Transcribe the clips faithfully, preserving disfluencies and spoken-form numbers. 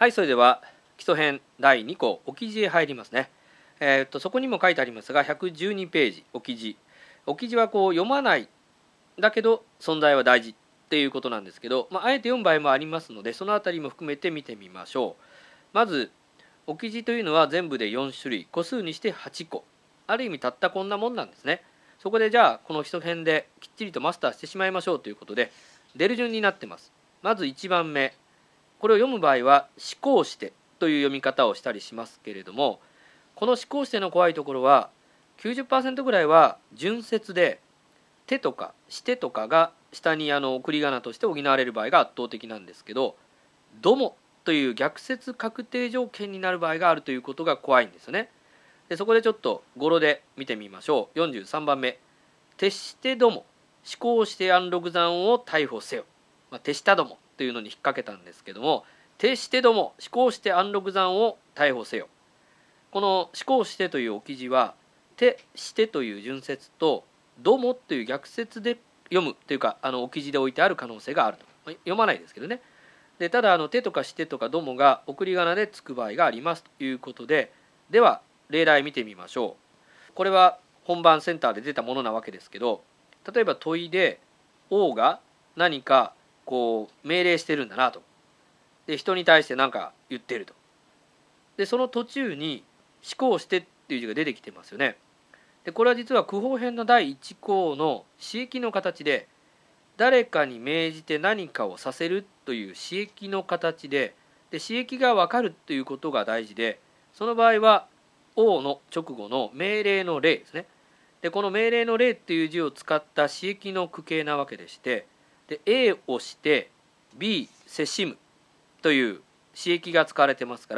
はい、それでは基礎編だいに項お記事へ入りますね。えー、っとそこにも書いてありますがひゃくじゅうにページお記事。お記事はこう読まないだけど存在は大事っていうことなんですけど、まあ、あえて読む場合もありますのでそのあたりも含めて見てみましょう。まずお記事というのは全部でよん種類、個数にしてはち個、ある意味たったこんなもんなんですね。そこでじゃあこの基礎編できっちりとマスターしてしまいましょうということで出る順になってます。まずいちばんめ、これを読む場合は思考してという読み方をしたりしますけれども、この思考しての怖いところは きゅうじゅっパーセント ぐらいは順接で手とかしてとかが下にあの送り仮名として補われる場合が圧倒的なんですけど、どもという逆接確定条件になる場合があるということが怖いんですよね。でそこでちょっと語呂で見てみましょう。よんじゅうさんばんめ、徹してども思考して安禄山を逮捕せよ、まあ、手下どもというのに引っ掛けたんですけども、徹してども思考して安禄山を逮捕せよ。この思考してというお記事は手してという順接とどもという逆接で読むというか、あのお記事で置いてある可能性があると、まあ、読まないですけどね。でただあの手とかしてとかどもが送り仮名でつく場合がありますということで、では例題見てみましょう。これは本番センターで出たものなわけですけど、例えば問いで王が何かこう命令してるんだなと、で人に対して何か言ってると、でその途中に思考してっていう字が出てきてますよね。でこれは実は句法編のだいいち項の詞役の形で、誰かに命じて何かをさせるという詞役の形で、で詞役が分かるということが大事で、その場合は王の直後の命令の例ですね。でこの命令の例っていう字を使った詞役の句形なわけでして、で A をして B せしむという詞役が使われてますから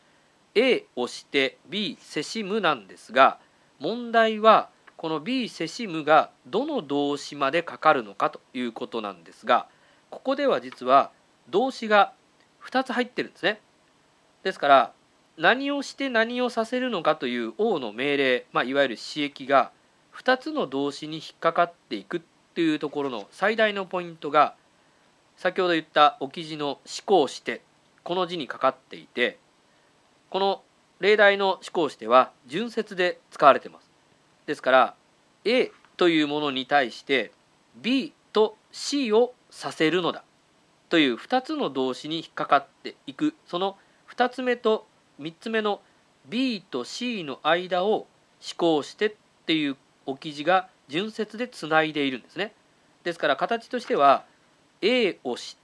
A をして B せしむなんですが、問題はこの B せしむがどの動詞までかかるのかということなんですが、ここでは実は動詞がふたつ入ってるんですね。ですから何をして何をさせるのかという王の命令、まあ、いわゆる詞役がふたつの動詞に引っかかっていくというところの最大のポイントが、先ほど言ったお記事の思考してこの字にかかっていて、この例題の思考しては順接で使われています。ですから A というものに対して B と C をさせるのだというふたつの動詞に引っかかっていく、そのふたつめとみっつめの B と C の間を思考してっていうお記事が順接でつないでいるんですね。ですから形としては A をして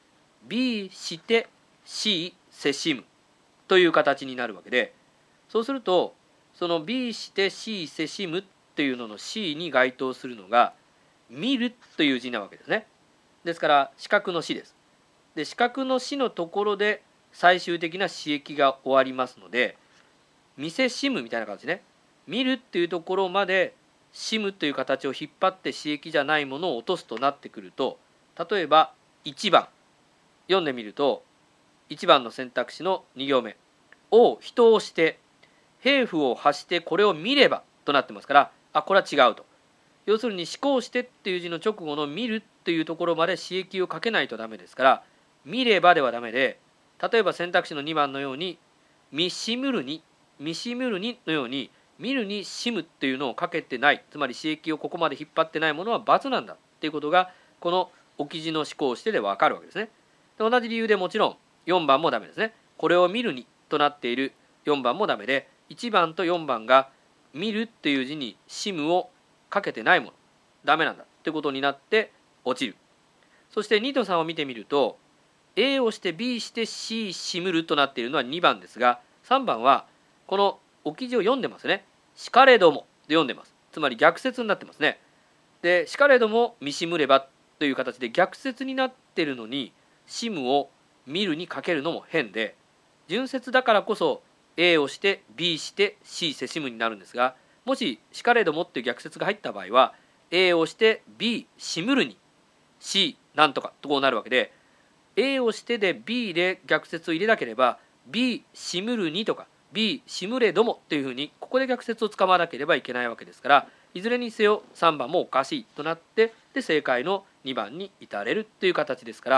B して C せしむという形になるわけで、そうするとその B して C せしむっていうのの C に該当するのが見るという字なわけですね。ですから視覚の視です。で視覚の視のところで最終的な詞役が終わりますので、見せしむみたいな感じね。見るっていうところまでしむという形を引っ張って詞役じゃないものを落とすとなってくると、例えばいちばん読んでみるといちばんの選択肢のに行目、を人をして兵符を発してこれを見ればとなってますから、あこれは違うと。要するに思考してっていう字の直後の見るっていうところまで詞役をかけないとダメですから、見ればではダメで、例えば選択肢のにばんのように見しむるに見しむるにのように見るにしむっていうのをかけてない、つまり詞役をここまで引っ張ってないものは×なんだっていうことがこのお記事の思考してで分かるわけですね。で同じ理由でもちろんよんばんもダメですね。これを見るにとなっているよんばんもダメで、いちばんとよんばんが見るっていう字にしむをかけてないもの、ダメなんだってことになって落ちる。そしてにとさんを見てみると A をして B して C しむるとなっているのはにばんですが、さんばんはこのお記事を読んでますね。しかれどもで読んでます。つまり逆接になってますね。でしかれども見しむればという形で逆接になっているのにしむを見るにかけるのも変で、順接だからこそ A をして B して C せしむになるんですが、もししかれどもっていう逆接が入った場合は A をして B しむるに C なんとかとこうなるわけで、A をしてで B で逆接を入れなければ B しむるにとか B しむれどもというふうにここで逆接を使わなければいけないわけですから、いずれにせよさんばんもおかしいとなって、で正解のにばんに至れるという形ですから、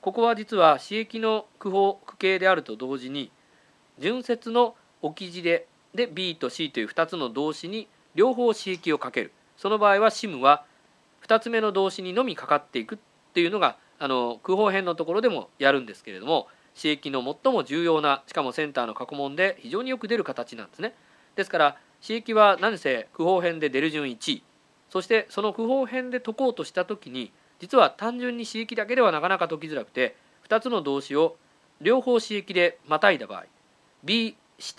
ここは実は刺激の句法句形であると同時に順接の置き字でで B と C というふたつの動詞に両方刺激をかける。その場合はシムはふたつめの動詞にのみかかっていくっていうのがあの句法編のところでもやるんですけれども、刺激の最も重要な、しかもセンターの過去問で非常によく出る形なんですね。ですから刺激は何せ句法編で出る順いちい、そしてその句法編で解こうとした時に実は単純に刺激だけではなかなか解きづらくて、ふたつの動詞を両方刺激でまたいだ場合 B して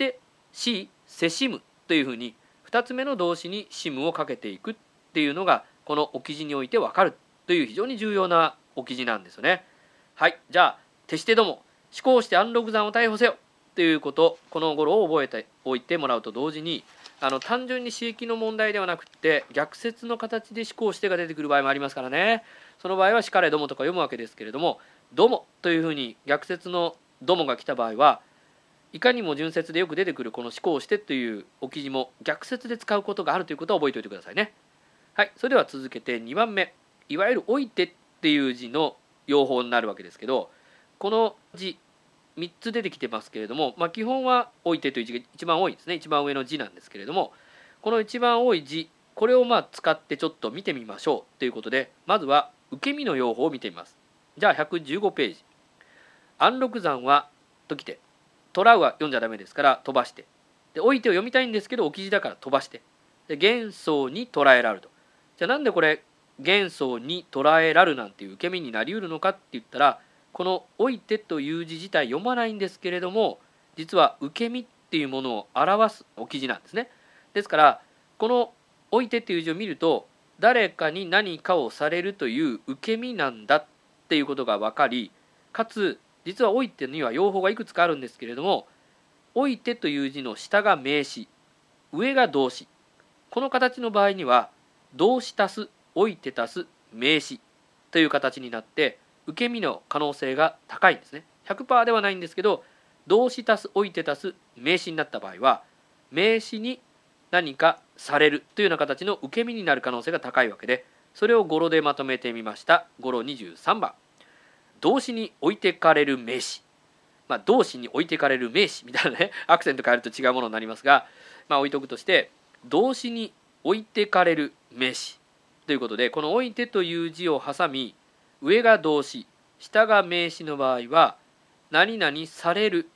C セシムというふうにふたつめの動詞にシムをかけていくっていうのがこの置き字において分かるという非常に重要な置き字なんですよね。はい、じゃあ手してども思考して安禄山を逮捕せよということ、この語呂を覚えておいてもらうと同時に、あの単純に刺激の問題ではなくって逆説の形で思考してが出てくる場合もありますからね。その場合はしかれどもとか読むわけですけれども、どもというふうに逆説のどもが来た場合はいかにも順説でよく出てくるこの思考してという置き字も逆説で使うことがあるということを覚えておいてくださいね。はい、それでは続けてにばんめ、いわゆるおいてっていう字の用法になるわけですけど、この字みっつ出てきてますけれども、まあ、基本はおいてという字が一番多いですね。一番上の字なんですけれども、この一番多い字、これをまあ使ってちょっと見てみましょうということで、まずは受け身の用法を見てみます。じゃあひゃくじゅうごページ、安禄山はときて、トラウは読んじゃダメですから飛ばして、でおいてを読みたいんですけど置き字だから飛ばして、で幻想に捉えられると。じゃあなんでこれ幻想に捉えらるなんていう受け身になりうるのかって言ったら、このおいてという字自体読まないんですけれども、実は受け身っていうものを表す置き字なんですね。ですからこのおいてっていう字を見ると、誰かに何かをされるという受け身なんだっていうことが分かり、かつ実はおいてには用法がいくつかあるんですけれども、おいてという字の下が名詞、上が動詞、この形の場合には動詞足すおいて足す名詞という形になって受け身の可能性が高いんですね。 ひゃくパーセント ではないんですけど、動詞足すおいて足す名詞になった場合は名詞に何かされるというような形の受け身になる可能性が高いわけで、それを語呂でまとめてみました。語呂にじゅうさんばん、動詞に置いてかれる名詞、まあ、動詞に置いてかれる名詞みたいなね、アクセント変えると違うものになりますが、まあ、置いとくとして動詞に置いてかれる名詞ということで、この置いてという字を挟み上が動詞下が名詞の場合は何々される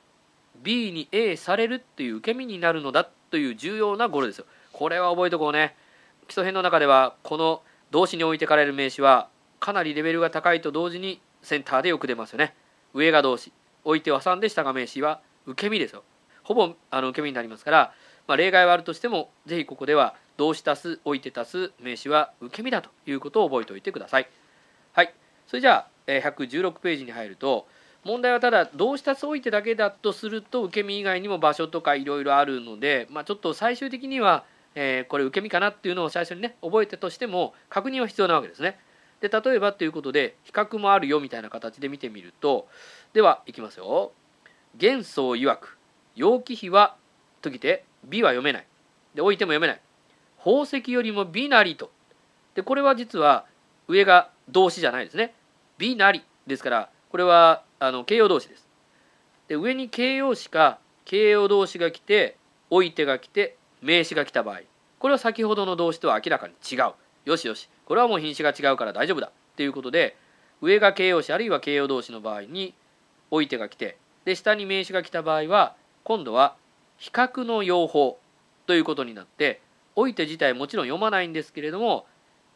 B に A されるっていう受け身になるのだという重要な語呂ですよ。これは覚えておこうね。基礎編の中ではこの動詞に置いてかれる名詞はかなりレベルが高いと同時にセンターでよく出ますよね。上が動詞、置いてを挟んで下が名詞は受け身ですよ。ほぼあの受け身になりますから、まあ、例外はあるとしてもぜひここでは動詞足す置いて足す名詞は受け身だということを覚えておいてください。はい、それじゃあひゃくじゅうろくページに入ると、問題はただ動詞足す置いてだけだとすると受け身以外にも場所とかいろいろあるので、まあ、ちょっと最終的には、えー、これ受け身かなっていうのを最初にね覚えてとしても確認は必要なわけですね。で例えばということで比較もあるよみたいな形で見てみると、ではいきますよ。幻想曰く楊貴妃はときて美は読めないで置いても読めない、宝石よりも美なりと。でこれは実は上が動詞じゃないですね。美なりですから、これはあの形容動詞です。で上に形容詞か形容動詞が来て置いてが来て名詞が来た場合、これは先ほどの動詞とは明らかに違う。よしよし、これはもう品詞が違うから大丈夫だということで、上が形容詞あるいは形容動詞の場合に置いてが来て、で下に名詞が来た場合は今度は比較の用法ということになって、置いて自体もちろん読まないんですけれども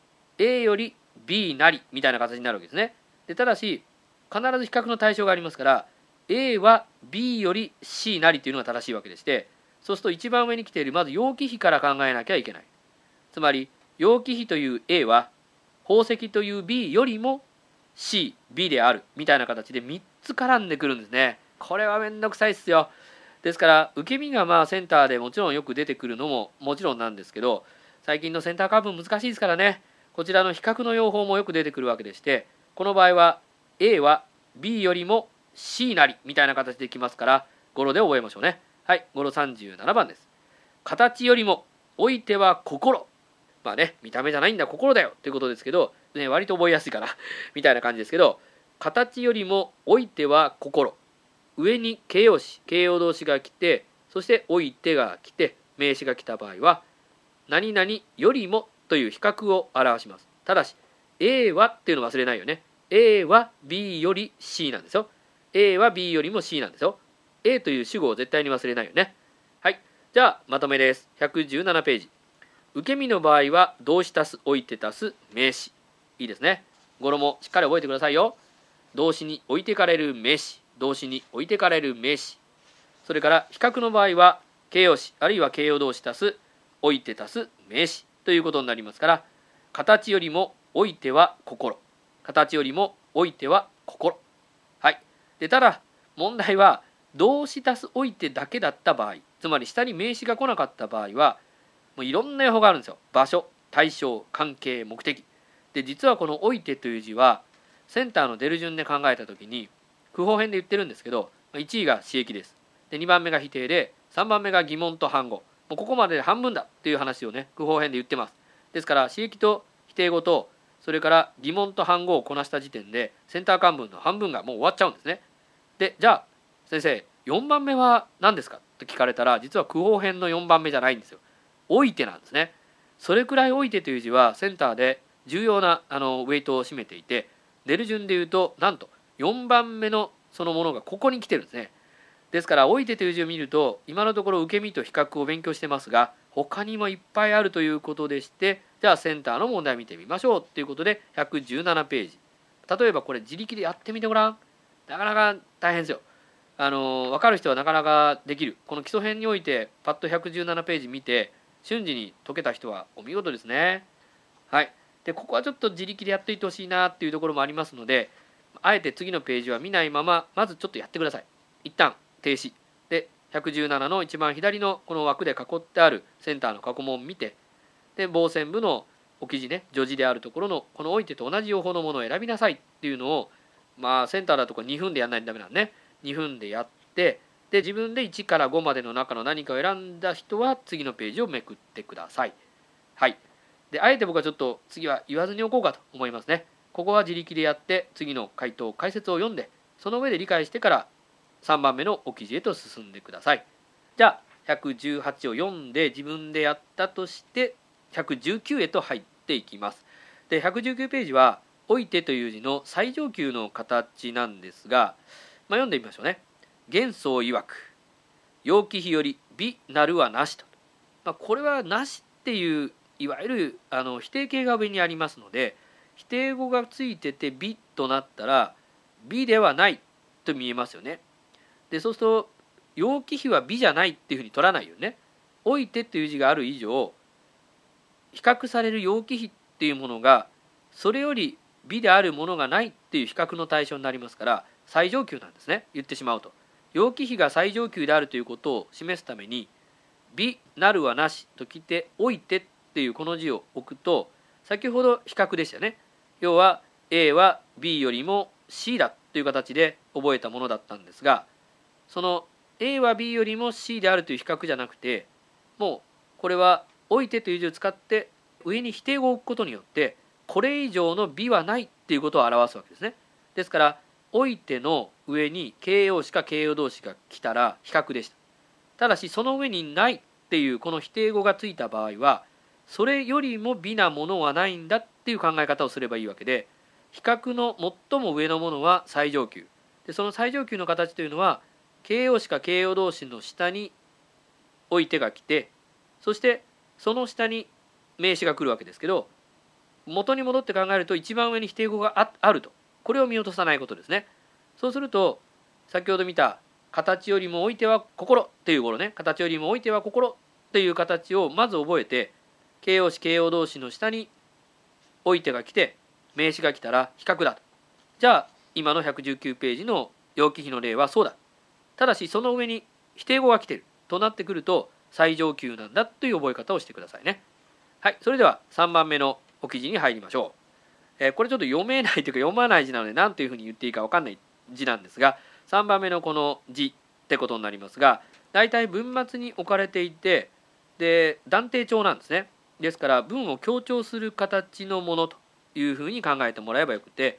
A より B なりみたいな形になるわけですね。でただし必ず比較の対象がありますから A は B より C なりというのが正しいわけでして、そうすると一番上に来ているまず楊貴妃から考えなきゃいけない。つまり楊貴妃という A は宝石という B よりも C、B であるみたいな形でみっつ絡んでくるんですね。これはめんどくさいっすよ。ですから受け身がまあセンターでもちろんよく出てくるのももちろんなんですけど、最近のセンターカーブ難しいですからね。こちらの比較の用法もよく出てくるわけでして、この場合は A は B よりも C なりみたいな形できますから語呂で覚えましょうね。はい、語呂さんじゅうななばんです。形よりもおいては心、まあね見た目じゃないんだ心だよということですけど、ね、割と覚えやすいかなみたいな感じですけど、 形よりもおいては心、上に形容詞形容動詞が来て、そしておいてが来て名詞が来た場合は何々よりもという比較を表します。ただし A はっていうのを忘れないよね。 A は B より C なんですよ。 A は B よりも C なんですよ。 A という主語を絶対に忘れないよね。はい、じゃあまとめです。ひゃくじゅうななページ。受け身の場合は動詞足すおいて足す名詞。いいですね。語呂もしっかり覚えてくださいよ。動詞に置いてかれる名詞、動詞に置いてかれる名詞。それから比較の場合は形容詞あるいは形容動詞足す置いて足す名詞ということになりますから、形よりもおいては心、形よりもおいては心。はい。でただ問題は動詞足すおいてだけだった場合、つまり下に名詞が来なかった場合はもういろんな予報があるんですよ。場所、対象、関係、目的で、実はこのおいてという字はセンターの出る順で考えたときに句法編で言ってるんですけど、いちいが詞域です。でにばんめが否定で、さんばんめが疑問と反語。もうここまでで半分だっていう話をね句法編で言ってます。ですから詞域と否定語とそれから疑問と反語をこなした時点でセンター漢文の半分がもう終わっちゃうんですね。でじゃあ先生よんばんめは何ですかと聞かれたら、実は句法編のよんばんめじゃないんですよ。おいてなんですね。それくらいおいてという字はセンターで重要なあのウェイトを占めていて、出る順でいうとなんとよんばんめのそのものがここに来てるんですね。ですからおいてという字を見ると今のところ受け身と比較を勉強してますが、他にもいっぱいあるということでして、じゃあセンターの問題を見てみましょうということでひゃくじゅうななページ。例えばこれ自力でやってみてごらん。なかなか大変ですよ。あの分かる人はなかなかできる。この基礎編においてパッとひゃくじゅうななページ見て瞬時に解けた人はお見事ですね。はい。でここはちょっと自力でやっていってほしいなっていうところもありますので、あえて次のページは見ないまままずちょっとやってください。一旦停止でひゃくじゅうななの一番左のこの枠で囲ってあるセンターの過去問を見て、で傍線部の置き字ね、助詞であるところのこのおいてと同じ用法のものを選びなさいっていうのを、まあセンターだとこにふんでやんないとダメなんね。にふんでやって、で自分でいちからごまでの中の何かを選んだ人は次のページをめくってください。はい。であえて僕はちょっと次は言わずにおこうかと思いますね。ここは自力でやって次の回答解説を読んで、その上で理解してからさんばんめの置き字へと進んでください。じゃあひゃくじゅうはちを読んで自分でやったとしてひゃくじゅうきゅうへと入っていきます。でひゃくじゅうきゅうページはおいてという字の最上級の形なんですが、まあ、読んでみましょうね。元宗曰く陽気比より美なるはなしと、まあ、これはなしっていういわゆるあの否定形が上にありますので、否定語がついてて美となったら美ではないと見えますよね。でそうすると陽気比は美じゃないっていうふうに取らないよね。おいてっていう字がある以上、比較される陽気比っていうものがそれより美であるものがないっていう比較の対象になりますから、最上級なんですね。言ってしまうと陽気比が最上級であるということを示すために美なるはなしときておいてっていうこの字を置くと、先ほど比較でしたね。要は A は B よりも C だという形で覚えたものだったんですが、その A は B よりも C であるという比較じゃなくて、もうこれはおいてという字を使って上に否定語を置くことによってこれ以上の美はないっていうことを表すわけですね。ですからおいての上に形容詞か形容動詞が来たら比較でした。ただしその上にないっていうこの否定語がついた場合はそれよりも美なものはないんだっていう考え方をすればいいわけで、比較の最も上のものは最上級で、その最上級の形というのは形容詞か形容動詞の下においてが来て、そしてその下に名詞が来るわけですけど、元に戻って考えると一番上に否定語が あ, あると、これを見落とさないことですね。そうすると先ほど見た形よりもおいては心っていう語呂ね、形よりもおいては心っていう形をまず覚えて、形容詞形容動詞の下においてが来て名詞が来たら比較だと。じゃあ今のひゃくじゅうきゅうページの陽気比の例はそうだ。ただしその上に否定語が来てるとなってくると最上級なんだという覚え方をしてくださいね。はい、それではさんばんめの置き字に入りましょう。えー、これちょっと読めないというか読まない字なので何というふうに言っていいか分かんない字なんですが、さんばんめのこの字ってことになりますが、だいたい文末に置かれていて、で断定帳なんですね。ですから文を強調する形のものというふうに考えてもらえばよくて、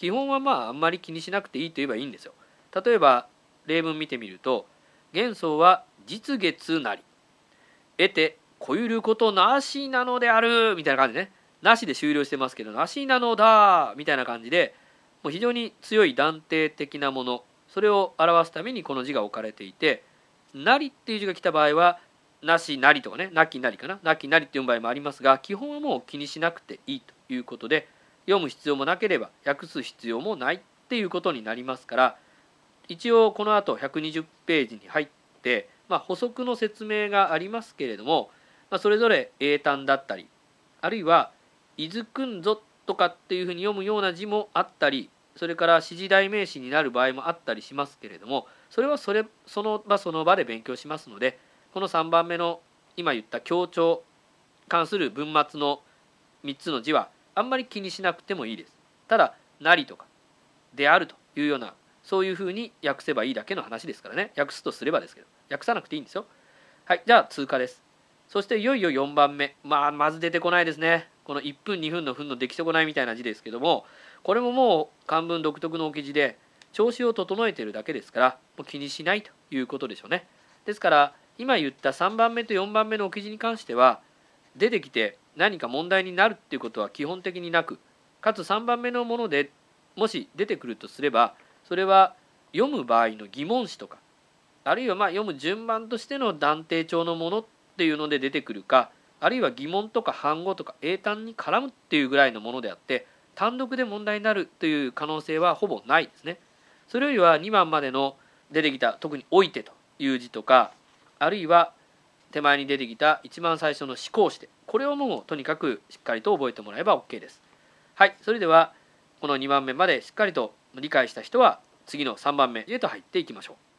基本はまああんまり気にしなくていいと言えばいいんですよ。例えば例文見てみると、元宋は実月なり得てこゆることなしなのであるみたいな感じでね、なしで終了してますけど、なしなのだみたいな感じで、もう非常に強い断定的なもの、それを表すためにこの字が置かれていて、なりっていう字が来た場合はなしなりとかね、なきなりかな、なきなりって読む場合もありますが、基本はもう気にしなくていいということで、読む必要もなければ訳す必要もないっていうことになりますから、一応この後ひゃくにじゅうページに入って、まあ、補足の説明がありますけれども、まあ、それぞれ英単だったり、あるいは「いずくんぞ」とかっていうふうに読むような字もあったり、それから指示代名詞になる場合もあったりしますけれども、それはそれその場その場で勉強しますので、このさんばんめの今言った強調関する文末のみっつの字はあんまり気にしなくてもいいです。ただ「なり」とか「である」というような、そういうふうに訳せばいいだけの話ですからね。訳すとすればですけど、訳さなくていいんですよ。はい、じゃあ通過です。そしていよいよよんばんめ、まあまず出てこないですね。このいっぷんにふんの分の出来損ないみたいな字ですけども、これももう漢文独特の置き字で調子を整えているだけですから、もう気にしないということでしょうね。ですから今言ったさんばんめとよんばんめの置き字に関しては、出てきて何か問題になるっていうことは基本的になく、かつさんばんめのものでもし出てくるとすれば、それは読む場合の疑問詞とか、あるいはまあ読む順番としての断定帳のものっていうので出てくるか、あるいは疑問とか反語とか英単に絡むっていうぐらいのものであって、単独で問題になるという可能性はほぼないですね。それよりはにばんまでの出てきた特に「おいて」という字とか、あるいは手前に出てきた一番最初の「思考して」、これをもうとにかくしっかりと覚えてもらえば OK です。はい、それではこのにばんめまでしっかりと理解した人は次のさんばんめへと入っていきましょう。